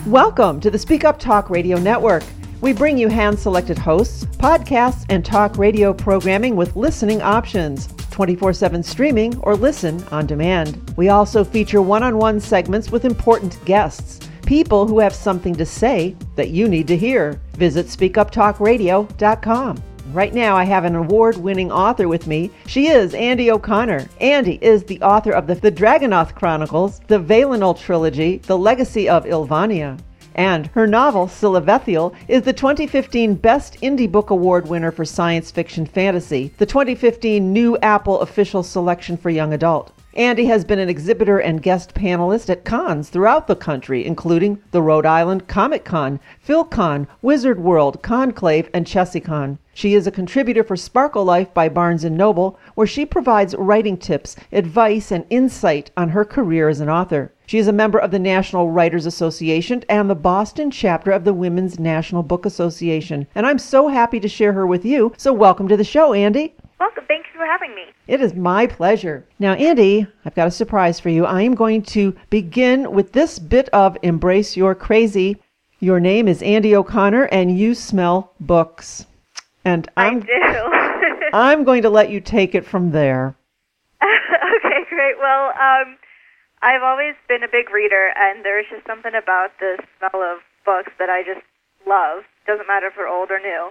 Welcome to the Speak Up Talk Radio Network. We bring you hand-selected hosts, podcasts, and talk radio programming with listening options, 24/7 streaming or listen on demand. We also feature one-on-one segments with important guests, people who have something to say that you need to hear. Visit speakuptalkradio.com. Right now, I have an award-winning author with me. She is Andi O'Connor. Andi is the author of the Dragonoth Chronicles, the Valinor Trilogy, The Legacy of Ylvania. And her novel, Silvethiel, is the 2015 Best Indie Book Award winner for science fiction fantasy, the 2015 New Apple Official Selection for Young Adult. Andi has been an exhibitor and guest panelist at cons throughout the country, including the Rhode Island Comic Con, PhilCon, Wizard World, Conclave, and ChessieCon. She is a contributor for Sparkle Life by Barnes & Noble, where she provides writing tips, advice, and insight on her career as an author. She is a member of the National Writers Association and the Boston chapter of the Women's National Book Association. And I'm so happy to share her with you. So welcome to the show, Andi. Welcome. Thanks for having me. It is my pleasure. Now, Andi, I've got a surprise for you. I am going to begin with this bit of Embrace Your Crazy. Your name is Andi O'Connor, and you smell books. And I do. I'm going to let you take it from there. Okay, great. Well, I've always been a big reader, and there's just something about the smell of books that I just love. Doesn't matter if they're old or new.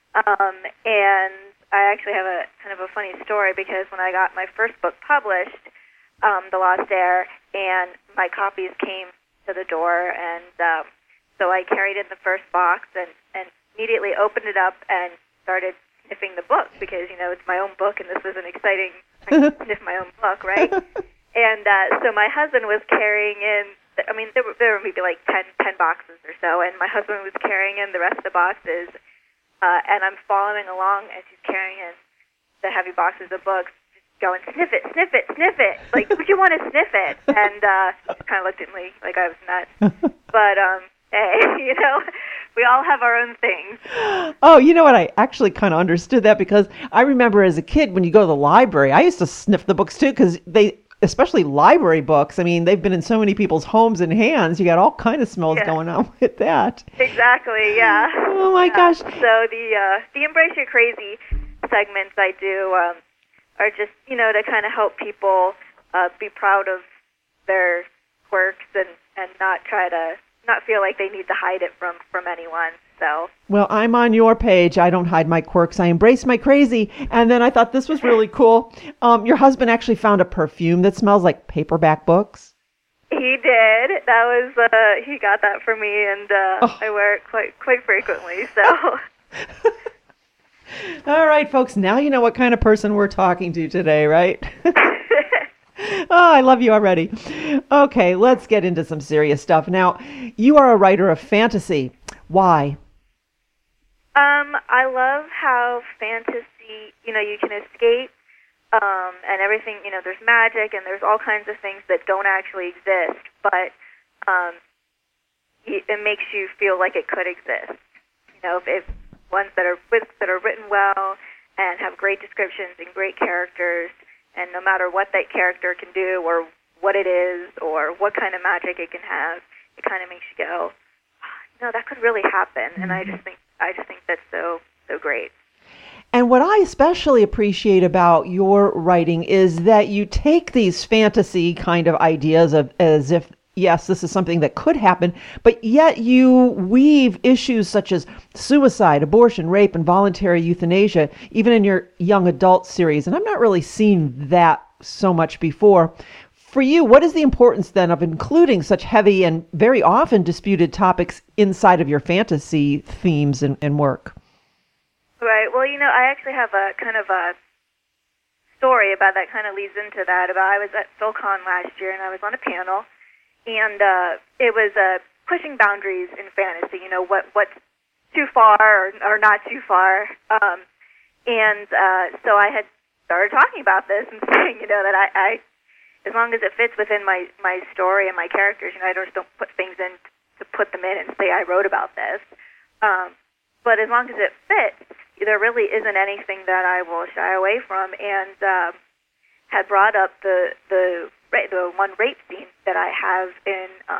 And I actually have a kind of a funny story, because when I got my first book published, The Lost Heir, and my copies came to the door, and so I carried in the first box and immediately opened it up and started sniffing the book, because, you know, it's my own book, and this was an exciting, I can sniff my own book, right? And so my husband was carrying in, I mean, there were maybe like 10 boxes or so, and my husband was carrying in the rest of the boxes, and I'm following along as he's carrying in the heavy boxes of books, just going, sniff it, sniff it, sniff it. Like, would you want to sniff it? And he just kind of looked at me like I was nuts. But, hey, you know, we all have our own things. Oh, you know what? I actually kind of understood that, because I remember as a kid when you go to the library, I used to sniff the books too, because especially library books, I mean, they've been in so many people's homes and hands. You got all kind of smells going on with that. Exactly, yeah. Oh my gosh. So the Embrace Your Crazy segments I do are just, you know, to kind of help people be proud of their quirks and not feel like they need to hide it from anyone. So. Well, I'm on your page. I don't hide my quirks. I embrace my crazy. And then I thought this was really cool. Your husband actually found a perfume that smells like paperback books. He did. That was he got that for me, and I wear it quite frequently. So. All right, folks. Now you know what kind of person we're talking to today, right? Oh, I love you already. Okay, let's get into some serious stuff. Now, you are a writer of fantasy. Why? I love how fantasy, you know, you can escape, and everything, you know, there's magic and there's all kinds of things that don't actually exist, but it makes you feel like it could exist. You know, if ones that are written well and have great descriptions and great characters, and no matter what that character can do or what it is or what kind of magic it can have, it kind of makes you go, no, that could really happen. And I just think that's so great. And what I especially appreciate about your writing is that you take these fantasy kind of ideas of as if, yes, this is something that could happen, but yet you weave issues such as suicide, abortion, rape, and voluntary euthanasia, even in your young adult series. And I'm not really seeing that so much before. For you, what is the importance then of including such heavy and very often disputed topics inside of your fantasy themes and work? Right. Well, you know, I actually have a kind of a story about that, kind of leads into that. I was at PhilCon last year, and I was on a panel, and it was pushing boundaries in fantasy, you know, what's too far or not too far. And so I had started talking about this and saying, you know, that I as long as it fits within my story and my characters, you know, I just don't put things in to put them in and say I wrote about this. But as long as it fits, there really isn't anything that I will shy away from. And had brought up the one rape scene that I have in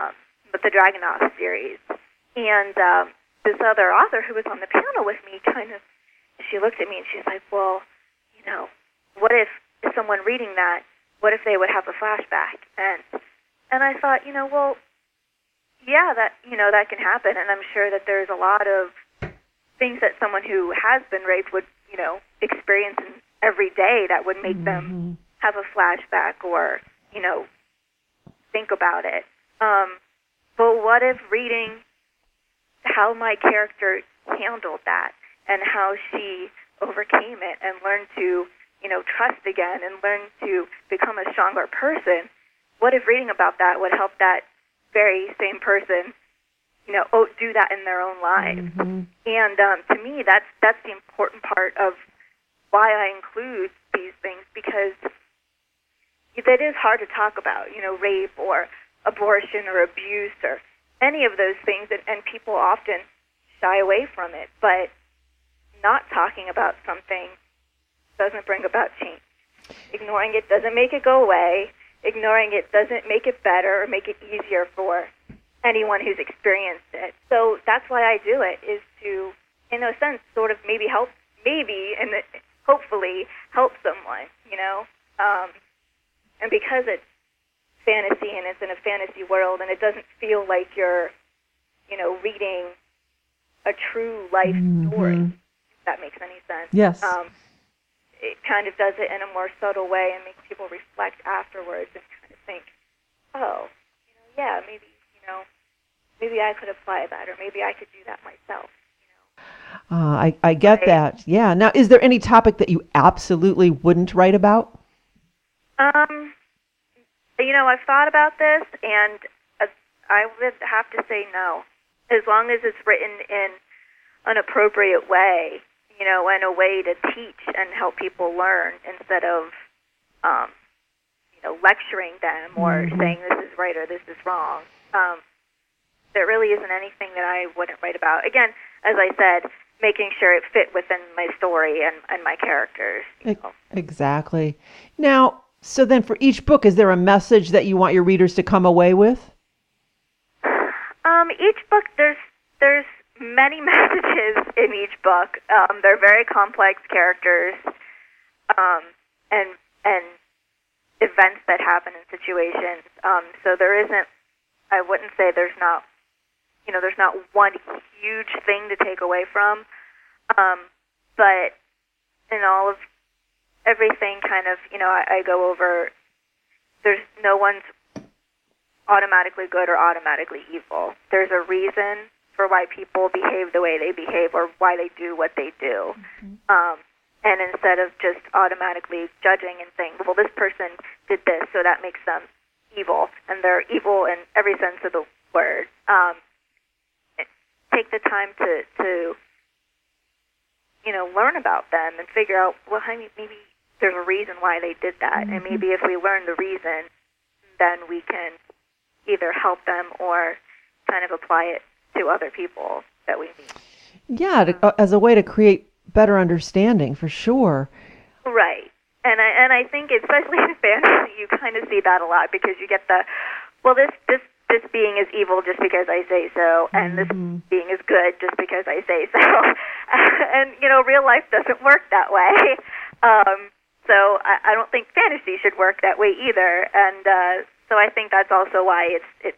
with the Dragonauts series. And this other author who was on the panel with me she looked at me and she's like, well, what if someone reading that, what if they would have a flashback? And I thought, well, yeah, that can happen. And I'm sure that there's a lot of things that someone who has been raped would, experience every day that would make them have a flashback or, think about it. But what if reading how my character handled that and how she overcame it and learned to, trust again and learn to become a stronger person, what if reading about that would help that very same person, do that in their own lives? Mm-hmm. And to me, that's the important part of why I include these things, because it is hard to talk about, rape or abortion or abuse or any of those things, and people often shy away from it. But not talking about something doesn't bring about change. Ignoring it doesn't make it go away. Ignoring it doesn't make it better or make it easier for anyone who's experienced it. So that's why I do it, is to, in a sense, sort of maybe hopefully help someone, and because it's fantasy and it's in a fantasy world and it doesn't feel like you're, reading a true life story, if that makes any sense. Yes. It kind of does it in a more subtle way and makes people reflect afterwards and kind of think, oh, yeah, maybe I could apply that, or maybe I could do that myself. I get that. Yeah. Now, is there any topic that you absolutely wouldn't write about? I've thought about this, and I would have to say no. As long as it's written in an appropriate way, in a way to teach and help people learn instead of, lecturing them or saying this is right or this is wrong. There really isn't anything that I wouldn't write about. Again, as I said, making sure it fit within my story and my characters. Exactly. Now, so then for each book, is there a message that you want your readers to come away with? Each book, there's many messages in each book. They're very complex characters, and events that happen in situations. So there isn't, I wouldn't say there's not one huge thing to take away from. But in all of everything kind of, I go over, there's no one's automatically good or automatically evil. There's a reason for why people behave the way they behave or why they do what they do. And instead of just automatically judging and saying, well, this person did this, so that makes them evil, and they're evil in every sense of the word. Take the time to learn about them and figure out, well, maybe there's a reason why they did that, and maybe if we learn the reason, then we can either help them or kind of apply it to other people that we meet. Yeah, as a way to create better understanding, for sure. Right. And I think especially in fantasy, you kind of see that a lot, because you get the, well, this being is evil just because I say so, and this being is good just because I say so. And, real life doesn't work that way. So I don't think fantasy should work that way either. And so I think that's also why it's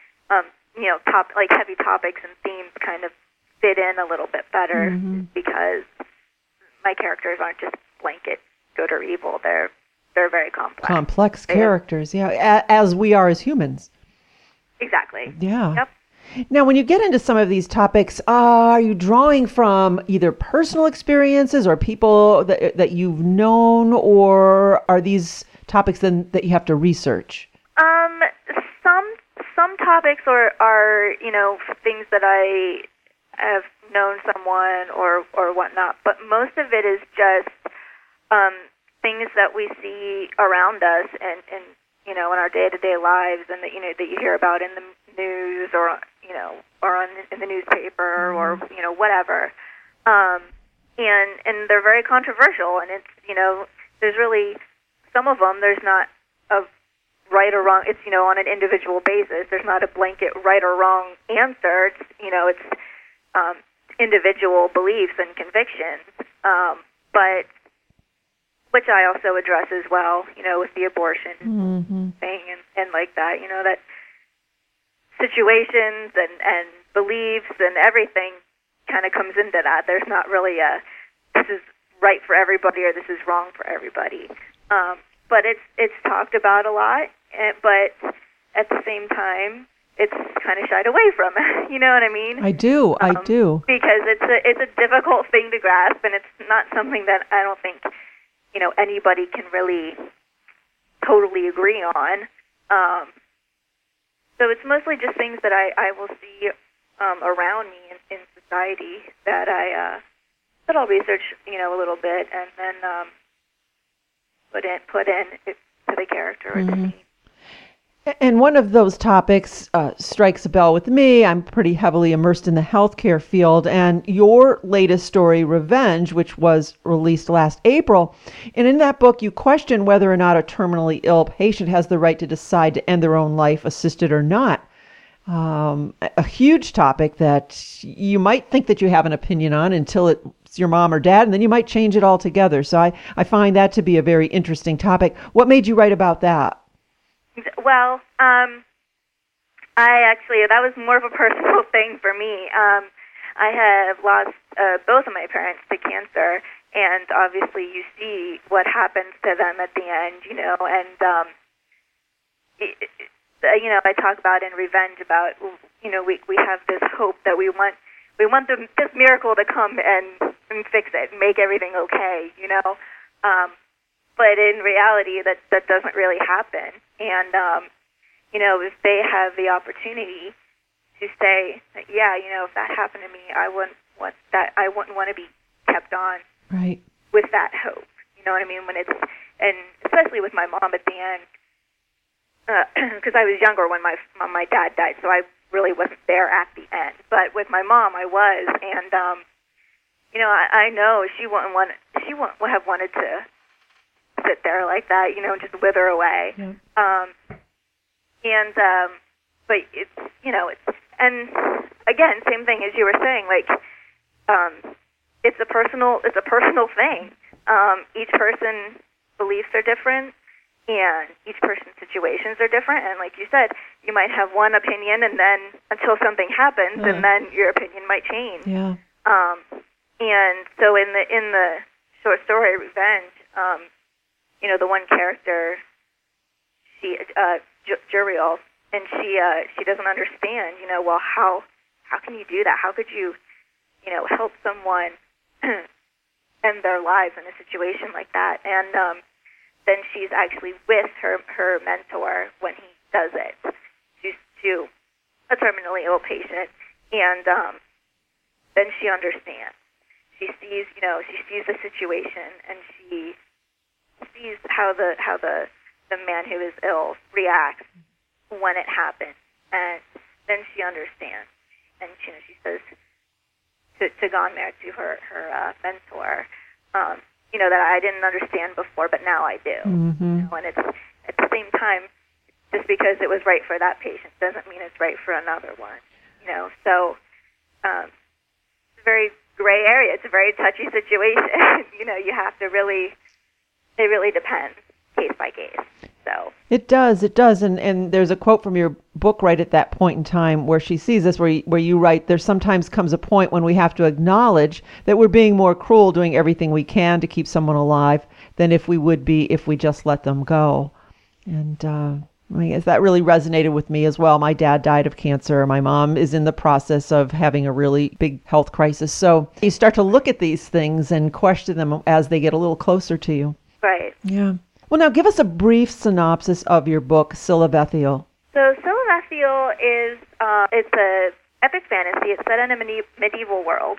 heavy topics and themes kind of fit in a little bit better, because my characters aren't just blanket good or evil. They're very complex. Complex characters, yeah, as we are as humans. Exactly. Yeah. Yep. Now, when you get into some of these topics, are you drawing from either personal experiences or people that you've known, or are these topics then that you have to research? Some topics are things that I have known someone or whatnot, but most of it is just things that we see around us and in our day-to-day lives, and that you hear about in the news or in the newspaper or whatever, and they're very controversial, and it's there's really some of them there's not a right or wrong. It's, on an individual basis. There's not a blanket right or wrong answer. It's, it's individual beliefs and convictions. But which I also address as well, with the abortion thing and like that, that situations and beliefs and everything kind of comes into that. There's not really this is right for everybody or this is wrong for everybody. But it's talked about a lot, but at the same time, it's kind of shied away from it. You know what I mean? I do. Because it's a difficult thing to grasp, and it's not something that I don't think anybody can really totally agree on. So it's mostly just things that I will see around me in society that I'll research a little bit and then put in to the character or the scene. And one of those topics strikes a bell with me. I'm pretty heavily immersed in the healthcare field, and your latest story, Revenge, which was released last April, and in that book you question whether or not a terminally ill patient has the right to decide to end their own life, assisted or not. A huge topic that you might think that you have an opinion on until it's your mom or dad, and then you might change it altogether. So I find that to be a very interesting topic. What made you write about that? Well, that was more of a personal thing for me. I have lost both of my parents to cancer, and obviously you see what happens to them at the end, and I talk about in Revenge about, we have this hope that we want this miracle to come and fix it and make everything okay, but in reality that doesn't really happen. And, if they have the opportunity to say, if that happened to me, I wouldn't want to be kept on right with that hope. You know what I mean? And especially with my mom at the end, because I was younger when my dad died, so I really wasn't there at the end. But with my mom, I was, and I know she wouldn't have wanted to sit there like that, just wither away. Yeah. But it's, and again, same thing as you were saying, like, it's a personal thing. Each person's beliefs are different, and each person's situations are different. And like you said, you might have one opinion, and then until something happens, and then your opinion might change. Yeah. And so in the short story Revenge, the one character, Juriel, and she doesn't understand, well, how can you do that? How could you, help someone end their lives in a situation like that? And then she's actually with her mentor when he does it to a terminally ill patient, and then she understands. She sees, the situation, and she sees how the man who is ill reacts when it happens, and then she understands, and she says to Gonmer, to her mentor, that I didn't understand before, but now I do. And it's at the same time, just because it was right for that patient doesn't mean it's right for another one. So it's a very gray area. It's a very touchy situation. You have to it really depends case by case. So it does, and there's a quote from your book right at that point in time where she sees this, where you write, there sometimes comes a point when we have to acknowledge that we're being more cruel, doing everything we can to keep someone alive than if we would be if we just let them go. And I guess that really resonated with me as well. My dad died of cancer. My mom is in the process of having a really big health crisis. So you start to look at these things and question them as they get a little closer to you. Right. Yeah. Well, now give us a brief synopsis of your book, Scylla Bethiel. So Scylla Bethiel is it's a epic fantasy. It's set in a medieval world,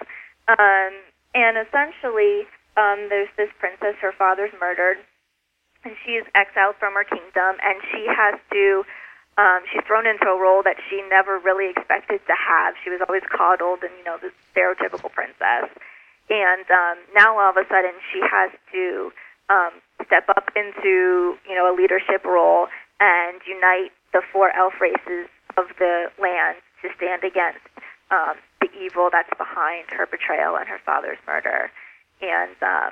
and essentially there's this princess. Her father's murdered, and she's exiled from her kingdom, and she has to. She's thrown into a role that she never really expected to have. She was always coddled and the stereotypical princess, and now all of a sudden she has to step up into a leadership role and unite the 4 elf races of the land to stand against the evil that's behind her betrayal and her father's murder. And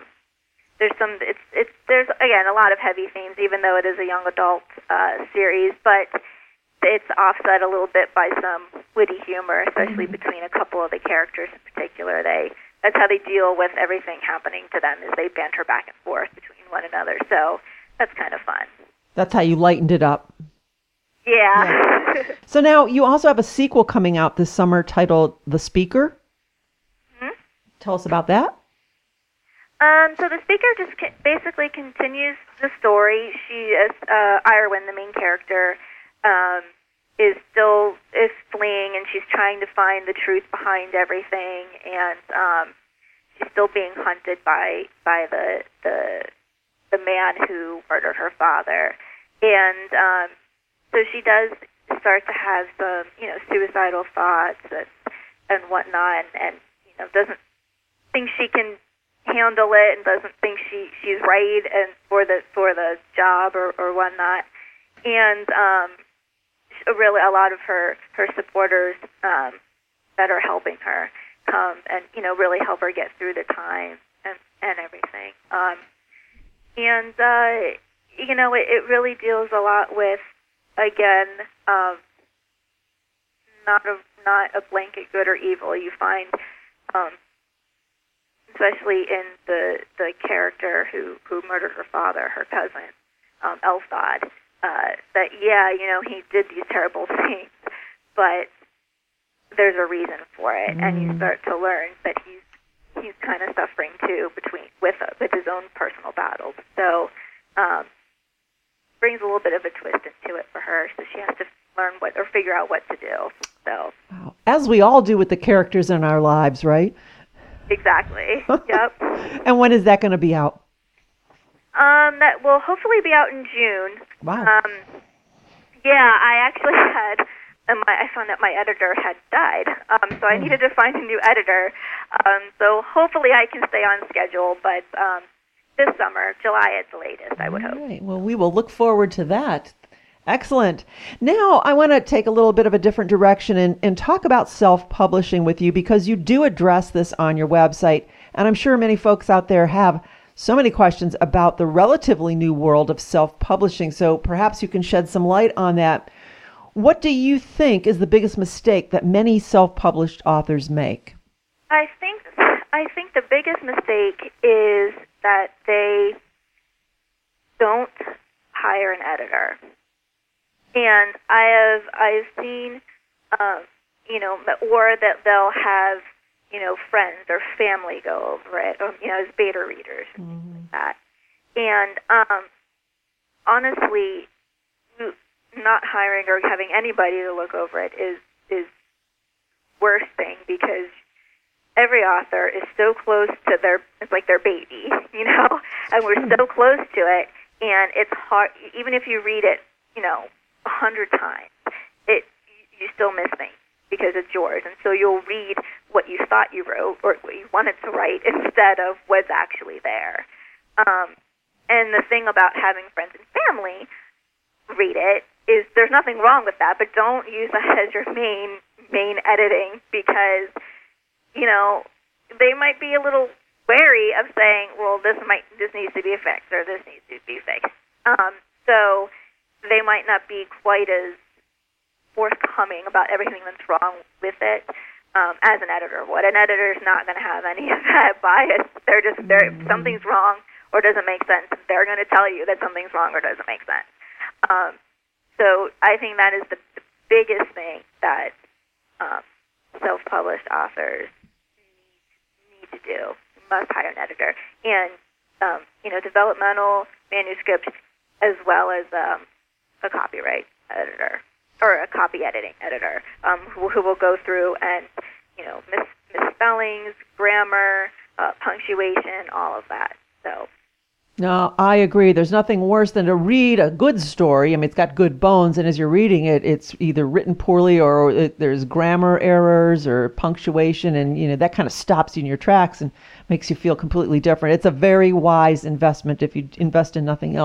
there's again a lot of heavy themes, even though it is a young adult series, but it's offset a little bit by some witty humor, especially between a couple of the characters in particular. That's how they deal with everything happening to them, is they banter back and forth between one another. So that's kind of fun. That's how you lightened it up. Yeah. So now you also have a sequel coming out this summer titled The Speaker. Mm-hmm. Tell us about that. So The Speaker just basically continues the story. She is Irwin, the main character, is fleeing, and she's trying to find the truth behind everything, and she's still being hunted by the man who murdered her father. And so she does start to have some, suicidal thoughts and whatnot, and doesn't think she can handle it, and doesn't think she's right and for the job or whatnot. And really, a lot of her supporters that are helping her come and really help her get through the time and everything. It really deals a lot with, again, not a blanket good or evil. You find, especially in the character who murdered her father, her cousin, Elphod, that he did these terrible things, but there's a reason for it, and you start to learn that he's kind of suffering too with his own personal battles. So brings a little bit of a twist into it for her, so she has to learn figure out what to do. So as we all do with the characters in our lives, right? Exactly. Yep. And when is that going to be out? That will hopefully be out in June. Wow. I actually I found that my editor had died, so I needed to find a new editor. So hopefully I can stay on schedule, but this summer, July at the latest, I would hope. Right. Well, we will look forward to that. Excellent. Now, I want to take a little bit of a different direction and talk about self-publishing with you, because you do address this on your website, and I'm sure many folks out there have so many questions about the relatively new world of self-publishing, so perhaps you can shed some light on that. What do you think is the biggest mistake that many self-published authors make? I think the biggest mistake is that they don't hire an editor. And I've seen, or that they'll have, friends or family go over it, or, as beta readers, like that. And honestly, not hiring or having anybody to look over it is worst thing, because every author is so close to it's like their baby, and we're so close to it, and it's hard, even if you read it, 100 times, you still miss things because it's yours, and so you'll read what you thought you wrote or what you wanted to write instead of what's actually there. And the thing about having friends and family read it is there's nothing wrong with that, but don't use that as your main editing, because they might be a little wary of saying, well, this needs to be fixed or this needs to be fixed. So they might not be quite as forthcoming about everything that's wrong with it as an editor would. An editor is not going to have any of that bias. If something's wrong or doesn't make sense, they're going to tell you that something's wrong or doesn't make sense. So I think that is the biggest thing that self-published authors need to do. You must hire an editor. And, developmental manuscript as well as a copyright editor or a copy editing editor who will go through and, misspellings, grammar, punctuation, all of that. So. No, I agree. There's nothing worse than to read a good story. I mean, it's got good bones, and as you're reading it, it's either written poorly or there's grammar errors or punctuation, and that kind of stops you in your tracks and makes you feel completely different. It's a very wise investment if you invest in nothing else.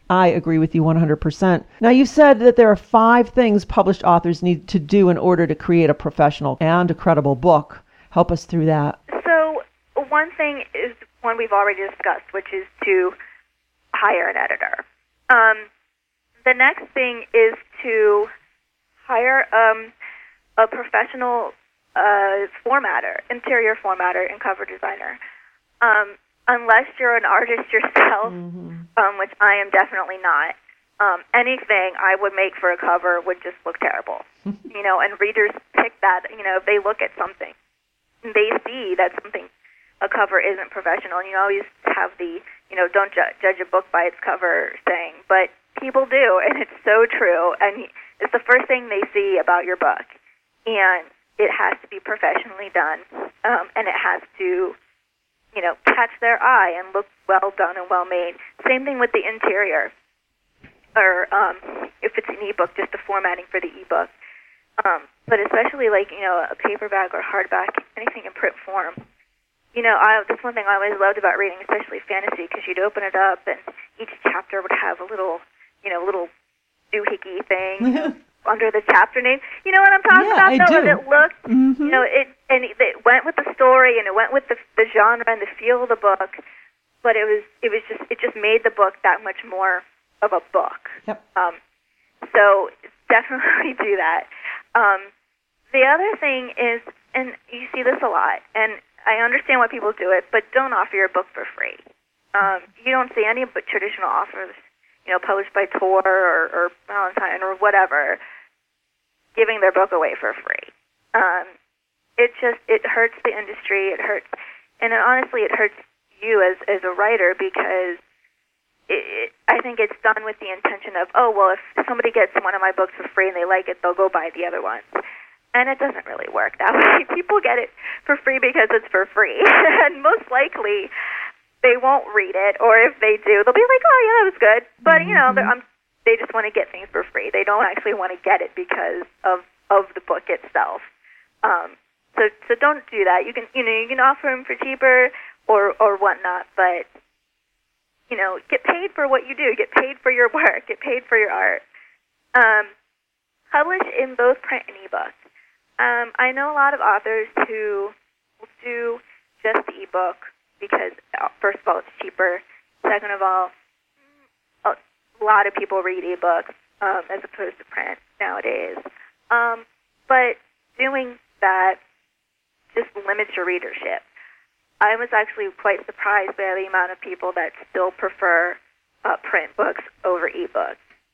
I agree with you 100%. Now, you said that there are 5 things published authors need to do in order to create a professional and a credible book. Help us through that. So one thing is one we've already discussed, which is to hire an editor. The next thing is to hire a professional formatter, interior formatter, and cover designer. Unless you're an artist yourself, which I am definitely not, anything I would make for a cover would just look terrible. And readers pick that, if they look at something, they see that a cover isn't professional. And you always have the, don't judge a book by its cover saying, but people do, and it's so true. And it's the first thing they see about your book. And it has to be professionally done, and it has to, catch their eye and look well done and well made. Same thing with the interior, or if it's an ebook, just the formatting for the ebook. But especially a paperback or hardback, anything in print form. That's one thing I always loved about reading, especially fantasy, because you'd open it up and each chapter would have a little doohickey thing under the chapter name. You know what I'm talking about? Though, it looked, it went with the story and it went with the genre and the feel of the book. But it just made the book that much more of a book. Yep. So definitely do that. The other thing is, and you see this a lot, and I understand why people do it, but don't offer your book for free. You don't see any traditional offers, published by Tor or Valentine or whatever, giving their book away for free. It hurts the industry. It hurts, and honestly, it hurts you as a writer, because I think it's done with the intention of, if somebody gets one of my books for free and they like it, they'll go buy the other ones. And it doesn't really work that way. People get it for free because it's for free. And most likely, they won't read it, or if they do, they'll be like, oh, yeah, that was good. But, they just want to get things for free. They don't actually want to get it because of the book itself. So don't do that. You can offer them for cheaper or whatnot, but, get paid for what you do. Get paid for your work. Get paid for your art. Publish in both print and ebook. I know a lot of authors who will do just the ebook because, first of all, it's cheaper. Second of all, a lot of people read ebooks as opposed to print nowadays. But doing that just limits your readership. I was actually quite surprised by the amount of people that still prefer print books over ebooks.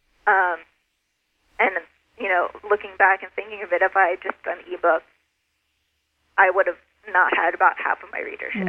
And looking back and thinking of it, if I had just done ebook, I would have not had about half of my readership.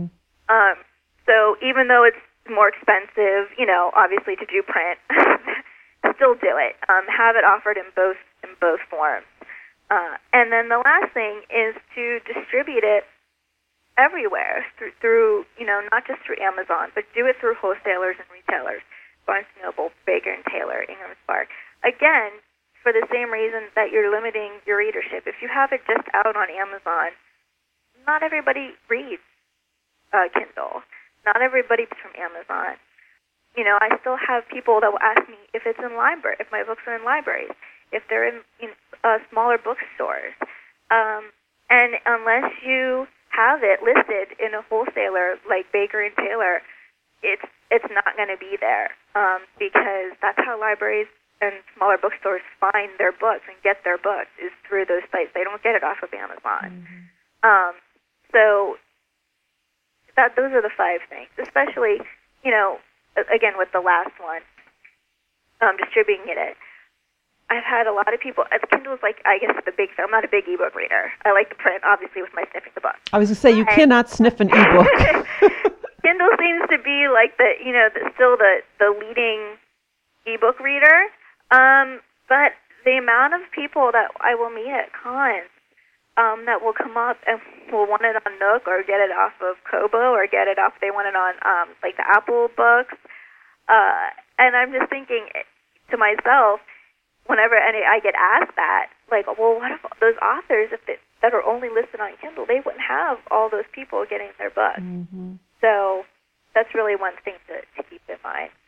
So even though it's more expensive, obviously to do print, still do it. Have it offered in both forms. And then the last thing is to distribute it everywhere through not just through Amazon, but do it through wholesalers and retailers, Barnes & Noble, Baker & Taylor, Ingram & Spark. Again, for the same reason that you're limiting your readership. If you have it just out on Amazon, not everybody reads Kindle. Not everybody's from Amazon. I still have people that will ask me if it's in library, if my books are in libraries, if they're in smaller bookstores. And unless you have it listed in a wholesaler like Baker & Taylor, it's not going to be there, because that's how libraries and smaller bookstores find their books and get their books, is through those sites. They don't get it off of Amazon. So those are the 5 things, especially, again, with the last one, distributing it. I've had a lot of people, Kindle is I guess, the big thing. I'm not a big ebook reader. I like the print, obviously, with my sniffing the book. I was going to say, you cannot sniff an ebook. Kindle seems to be still the leading ebook reader. But the amount of people that I will meet at cons that will come up and will want it on Nook or get it off of Kobo or get it off, they want it on the Apple books. And I'm just thinking to myself, whenever I get asked that, well, what if those authors, that are only listed on Kindle, they wouldn't have all those people getting their books. So that's really one thing to keep in mind.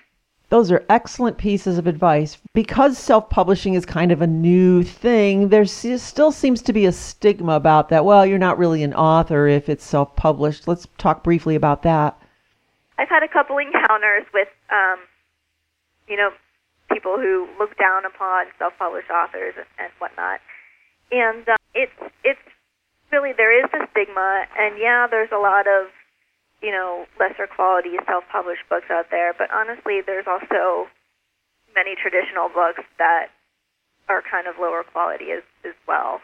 Those are excellent pieces of advice. Because self-publishing is kind of a new thing, there still seems to be a stigma about that. Well, you're not really an author if it's self-published. Let's talk briefly about that. I've had a couple encounters with, people who look down upon self-published authors and whatnot. And it's really, there is a stigma, and yeah, there's a lot of, lesser quality self-published books out there, but honestly, there's also many traditional books that are kind of lower quality as well.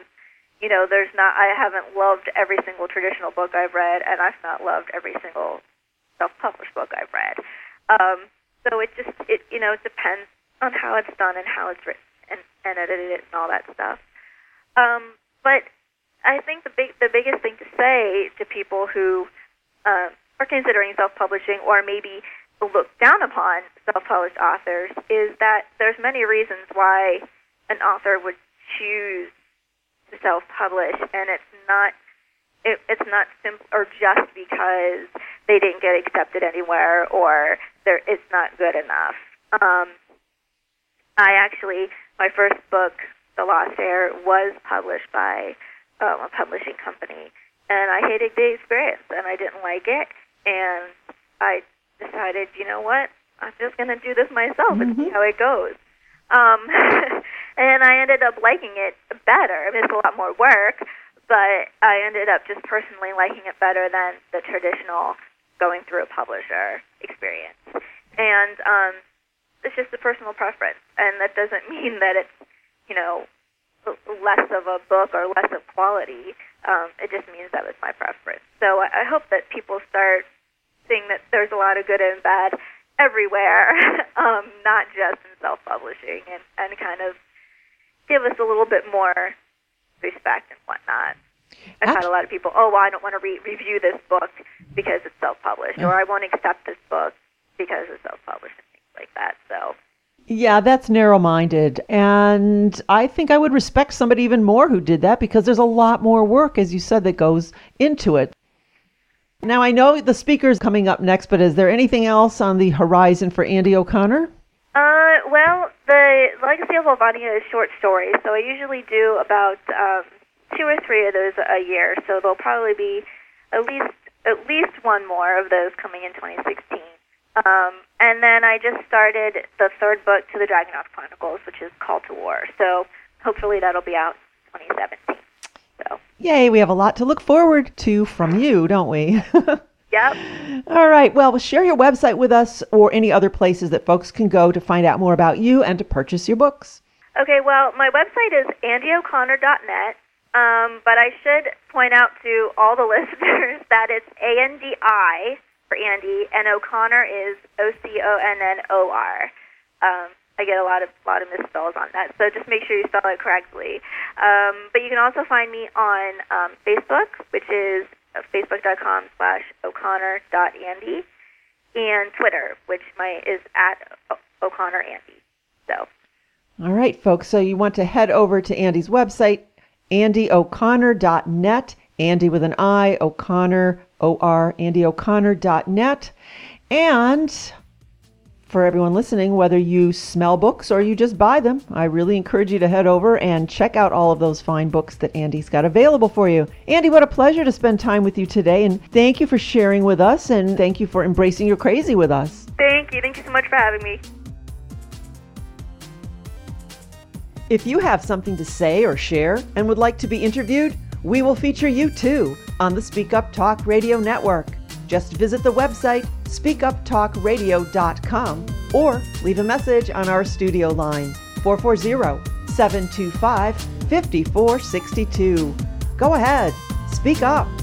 I haven't loved every single traditional book I've read, and I've not loved every single self-published book I've read. So it depends on how it's done and how it's written and edited and all that stuff. But I think the biggest thing to say to people who are considering self-publishing or maybe look down upon self-published authors is that there's many reasons why an author would choose to self-publish, and it's not simple or just because they didn't get accepted anywhere or it's not good enough. My first book, The Lost Heir, was published by a publishing company, and I hated the experience, and I didn't like it, and I decided, you know what, I'm just going to do this myself and see how it goes. And I ended up liking it better. I mean, it's a lot more work, but I ended up just personally liking it better than the traditional going through a publisher experience. And it's just a personal preference, and that doesn't mean that it's, less of a book or less of quality. It just means that was my preference. So I hope that people start seeing that there's a lot of good and bad everywhere, not just in self-publishing, and kind of give us a little bit more respect and whatnot. I've had a lot of people, I don't want to review this book because it's self-published, or I won't accept this book because it's self-published, and things like that. So. Yeah, that's narrow-minded, and I think I would respect somebody even more who did that because there's a lot more work, as you said, that goes into it. Now, I know the speaker's coming up next, but is there anything else on the horizon for Andi O'Connor? Well, the Legacy of Volvania is short stories, so I usually do about 2 or 3 of those a year, so there'll probably be at least one more of those coming in 2016. And then I just started the 3rd book to the Dragonauth Chronicles, which is Call to War, so hopefully that'll be out in 2017. So. Yay, we have a lot to look forward to from you, don't we? Yep. All right, well, share your website with us or any other places that folks can go to find out more about you and to purchase your books. Okay, well, my website is andio'connor.net, but I should point out to all the listeners that it's A-N-D-I for Andi, and O'Connor is O-C-O-N-N-O-R. I get a lot of misspells on that, so just make sure you spell it correctly. But you can also find me on Facebook, which is facebook.com/O'Connor.Andi, and Twitter, which is @O'ConnorAndi. So. All right, folks. So you want to head over to Andi's website, AndiO'Connor.net, Andi with an I, O'Connor, O-R, AndiO'Connor.net. And for everyone listening, whether you smell books or you just buy them, I really encourage you to head over and check out all of those fine books that Andi's got available for you. Andi, what a pleasure to spend time with you today, and thank you for sharing with us, and thank you for embracing your crazy with us. Thank you. Thank you so much for having me. If you have something to say or share and would like to be interviewed, we will feature you too on the Speak Up Talk Radio Network. Just visit the website speakuptalkradio.com or leave a message on our studio line 440-725-5462. Go ahead, speak up.